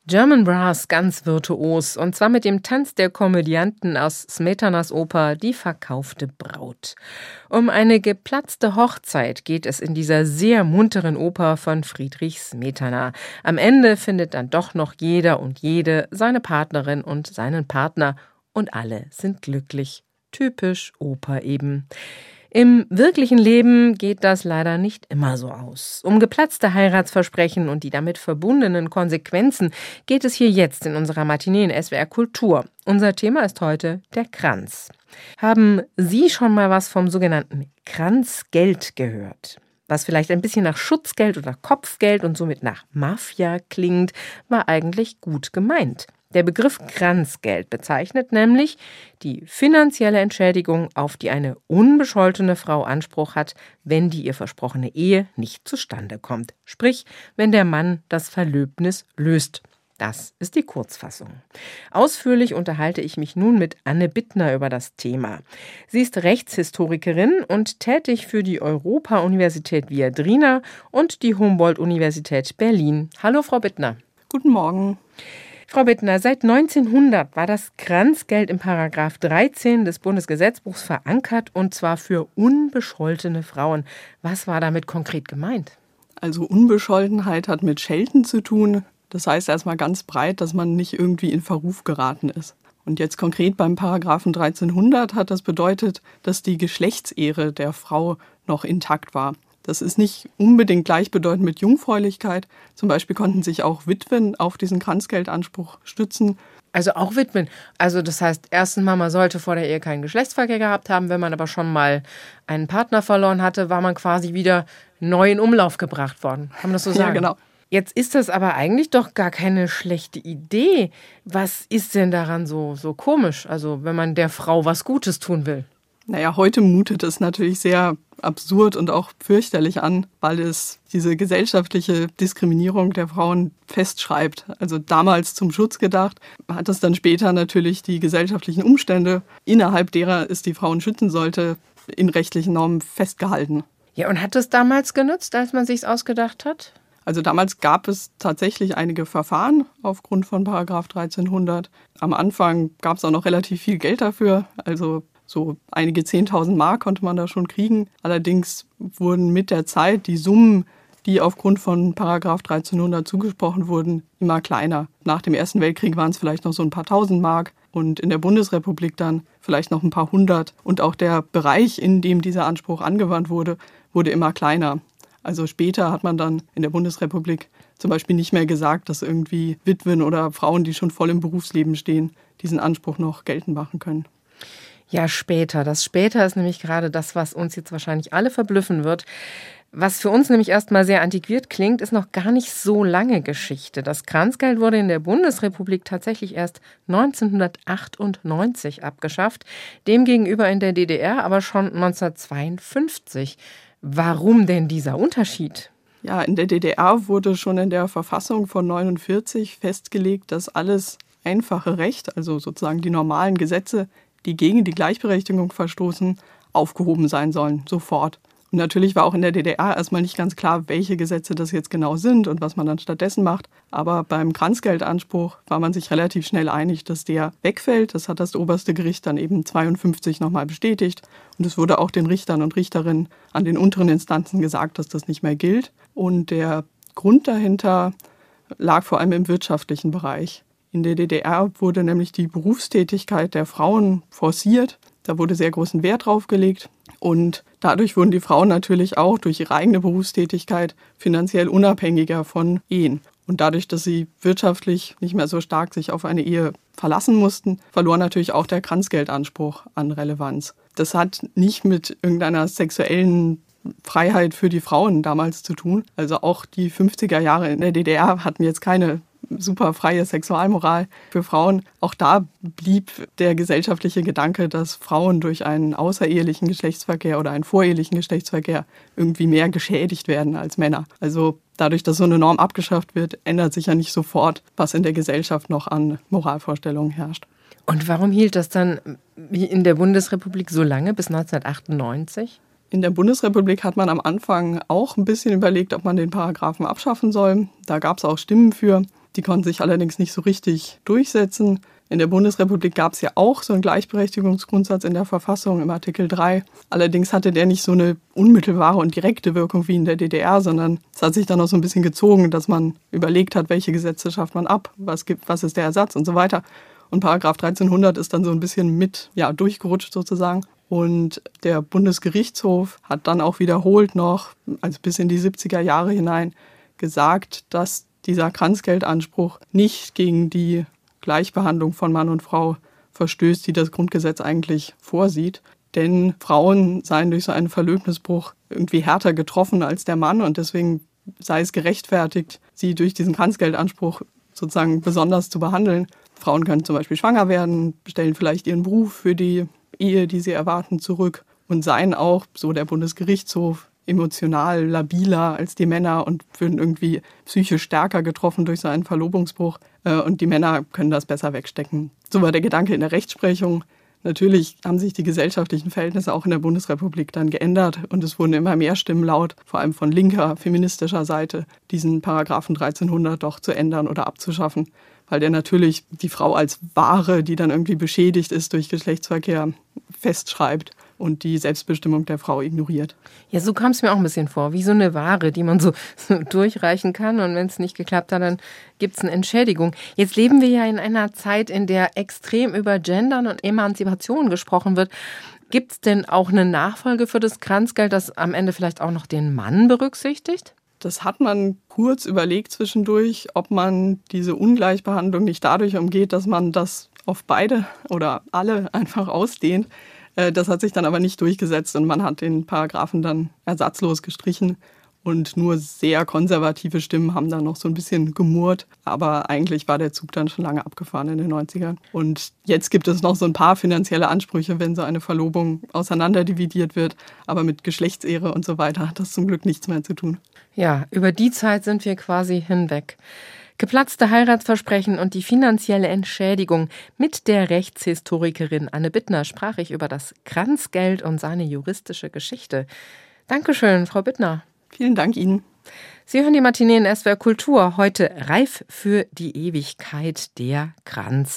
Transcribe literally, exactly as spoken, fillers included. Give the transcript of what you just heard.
German Brass ganz virtuos, und zwar mit dem Tanz der Komödianten aus Smetanas Oper Die verkaufte Braut. Um eine geplatzte Hochzeit geht es in dieser sehr munteren Oper von Friedrich Smetana. Am Ende findet dann doch noch jeder und jede seine Partnerin und seinen Partner und alle sind glücklich. Typisch Oper eben. Im wirklichen Leben geht das leider nicht immer so aus. Um geplatzte Heiratsversprechen und die damit verbundenen Konsequenzen geht es hier jetzt in unserer Matinee in S W R Kultur. Unser Thema ist heute der Kranz. Haben Sie schon mal was vom sogenannten Kranzgeld gehört? Was vielleicht ein bisschen nach Schutzgeld oder Kopfgeld und somit nach Mafia klingt, war eigentlich gut gemeint. Der Begriff Kranzgeld bezeichnet nämlich die finanzielle Entschädigung, auf die eine unbescholtene Frau Anspruch hat, wenn die ihr versprochene Ehe nicht zustande kommt. Sprich, wenn der Mann das Verlöbnis löst. Das ist die Kurzfassung. Ausführlich unterhalte ich mich nun mit Anne Bittner über das Thema. Sie ist Rechtshistorikerin und tätig für die Europa-Universität Viadrina und die Humboldt-Universität Berlin. Hallo, Frau Bittner. Guten Morgen. Frau Bittner, seit neunzehnhundert war das Kranzgeld im Paragraph dreizehn des Bundesgesetzbuchs verankert, und zwar für unbescholtene Frauen. Was war damit konkret gemeint? Also Unbescholtenheit hat mit Schelten zu tun. Das heißt erstmal ganz breit, dass man nicht irgendwie in Verruf geraten ist. Und jetzt konkret beim Paragraphen dreizehnhundert hat das bedeutet, dass die Geschlechtsehre der Frau noch intakt war. Das ist nicht unbedingt gleichbedeutend mit Jungfräulichkeit. Zum Beispiel konnten sich auch Witwen auf diesen Kranzgeldanspruch stützen. Also auch Witwen. Also das heißt, erstens mal, man sollte vor der Ehe keinen Geschlechtsverkehr gehabt haben. Wenn man aber schon mal einen Partner verloren hatte, war man quasi wieder neu in Umlauf gebracht worden. Kann man das so sagen? Ja, genau. Jetzt ist das aber eigentlich doch gar keine schlechte Idee. Was ist denn daran so, so komisch? Also wenn man der Frau was Gutes tun will. Naja, heute mutet es natürlich sehr absurd und auch fürchterlich an, weil es diese gesellschaftliche Diskriminierung der Frauen festschreibt. Also damals zum Schutz gedacht, hat es dann später natürlich die gesellschaftlichen Umstände, innerhalb derer es die Frauen schützen sollte, in rechtlichen Normen festgehalten. Ja, und hat es damals genutzt, als man sich's ausgedacht hat? Also damals gab es tatsächlich einige Verfahren aufgrund von Paragraph dreizehnhundert. Am Anfang gab es auch noch relativ viel Geld dafür, also so einige zehntausend Mark konnte man da schon kriegen. Allerdings wurden mit der Zeit die Summen, die aufgrund von Paragraph dreizehnhundert zugesprochen wurden, immer kleiner. Nach dem Ersten Weltkrieg waren es vielleicht noch so ein paar tausend Mark und in der Bundesrepublik dann vielleicht noch ein paar hundert. Und auch der Bereich, in dem dieser Anspruch angewandt wurde, wurde immer kleiner. Also später hat man dann in der Bundesrepublik zum Beispiel nicht mehr gesagt, dass irgendwie Witwen oder Frauen, die schon voll im Berufsleben stehen, diesen Anspruch noch geltend machen können. Ja, später. Das später ist nämlich gerade das, was uns jetzt wahrscheinlich alle verblüffen wird. Was für uns nämlich erstmal sehr antiquiert klingt, ist noch gar nicht so lange Geschichte. Das Kranzgeld wurde in der Bundesrepublik tatsächlich erst neunzehnhundertachtundneunzig abgeschafft, demgegenüber in der D D R aber schon neunzehnhundertzweiundfünfzig. Warum denn dieser Unterschied? Ja, in der D D R wurde schon in der Verfassung von neunundvierzig festgelegt, dass alles einfache Recht, also sozusagen die normalen Gesetze, die gegen die Gleichberechtigung verstoßen, aufgehoben sein sollen, sofort. Und natürlich war auch in der D D R erstmal nicht ganz klar, welche Gesetze das jetzt genau sind und was man dann stattdessen macht. Aber beim Kranzgeldanspruch war man sich relativ schnell einig, dass der wegfällt. Das hat das oberste Gericht dann eben zweiundfünfzig nochmal bestätigt. Und es wurde auch den Richtern und Richterinnen an den unteren Instanzen gesagt, dass das nicht mehr gilt. Und der Grund dahinter lag vor allem im wirtschaftlichen Bereich. In der D D R wurde nämlich die Berufstätigkeit der Frauen forciert. Da wurde sehr großen Wert drauf gelegt. Und dadurch wurden die Frauen natürlich auch durch ihre eigene Berufstätigkeit finanziell unabhängiger von Ehen. Und dadurch, dass sie wirtschaftlich nicht mehr so stark sich auf eine Ehe verlassen mussten, verlor natürlich auch der Kranzgeldanspruch an Relevanz. Das hat nicht mit irgendeiner sexuellen Freiheit für die Frauen damals zu tun. Also auch die fünfziger Jahre in der D D R hatten jetzt keine super freie Sexualmoral für Frauen. Auch da blieb der gesellschaftliche Gedanke, dass Frauen durch einen außerehelichen Geschlechtsverkehr oder einen vorehelichen Geschlechtsverkehr irgendwie mehr geschädigt werden als Männer. Also dadurch, dass so eine Norm abgeschafft wird, ändert sich ja nicht sofort, was in der Gesellschaft noch an Moralvorstellungen herrscht. Und warum hielt das dann in der Bundesrepublik so lange, bis neunzehnhundertachtundneunzig? In der Bundesrepublik hat man am Anfang auch ein bisschen überlegt, ob man den Paragraphen abschaffen soll. Da gab es auch Stimmen für. Die konnten sich allerdings nicht so richtig durchsetzen. In der Bundesrepublik gab es ja auch so einen Gleichberechtigungsgrundsatz in der Verfassung im Artikel drei. Allerdings hatte der nicht so eine unmittelbare und direkte Wirkung wie in der D D R, sondern es hat sich dann auch so ein bisschen gezogen, dass man überlegt hat, welche Gesetze schafft man ab, was gibt, was ist der Ersatz und so weiter. Und Paragraph dreizehnhundert ist dann so ein bisschen mit ja, durchgerutscht sozusagen. Und der Bundesgerichtshof hat dann auch wiederholt noch, also bis in die siebziger Jahre hinein, gesagt, dass dieser Kranzgeldanspruch nicht gegen die Gleichbehandlung von Mann und Frau verstößt, die das Grundgesetz eigentlich vorsieht. Denn Frauen seien durch so einen Verlöbnisbruch irgendwie härter getroffen als der Mann und deswegen sei es gerechtfertigt, sie durch diesen Kranzgeldanspruch sozusagen besonders zu behandeln. Frauen können zum Beispiel schwanger werden, stellen vielleicht ihren Beruf für die Ehe, die sie erwarten, zurück und seien auch, so der Bundesgerichtshof, emotional labiler als die Männer und würden irgendwie psychisch stärker getroffen durch so einen Verlobungsbruch. Und die Männer können das besser wegstecken. So war der Gedanke in der Rechtsprechung. Natürlich haben sich die gesellschaftlichen Verhältnisse auch in der Bundesrepublik dann geändert und es wurden immer mehr Stimmen laut, vor allem von linker, feministischer Seite, diesen Paragraphen dreizehnhundert doch zu ändern oder abzuschaffen, weil der natürlich die Frau als Ware, die dann irgendwie beschädigt ist durch Geschlechtsverkehr, festschreibt und die Selbstbestimmung der Frau ignoriert. Ja, so kam es mir auch ein bisschen vor, wie so eine Ware, die man so, so durchreichen kann und wenn es nicht geklappt hat, dann gibt es eine Entschädigung. Jetzt leben wir ja in einer Zeit, in der extrem über Gendern und Emanzipation gesprochen wird. Gibt es denn auch eine Nachfolge für das Kranzgeld, das am Ende vielleicht auch noch den Mann berücksichtigt? Das hat man kurz überlegt zwischendurch, ob man diese Ungleichbehandlung nicht dadurch umgeht, dass man das auf beide oder alle einfach ausdehnt. Das hat sich dann aber nicht durchgesetzt und man hat den Paragraphen dann ersatzlos gestrichen und nur sehr konservative Stimmen haben dann noch so ein bisschen gemurrt. Aber eigentlich war der Zug dann schon lange abgefahren in den neunzigern. Und jetzt gibt es noch so ein paar finanzielle Ansprüche, wenn so eine Verlobung auseinanderdividiert wird. Aber mit Geschlechtsehre und so weiter hat das zum Glück nichts mehr zu tun. Ja, über die Zeit sind wir quasi hinweg. Geplatzte Heiratsversprechen und die finanzielle Entschädigung. Mit der Rechtshistorikerin Anne Bittner sprach ich über das Kranzgeld und seine juristische Geschichte. Dankeschön, Frau Bittner. Vielen Dank Ihnen. Sie hören die Matinee in S W R Kultur. Heute reif für die Ewigkeit, der Kranz.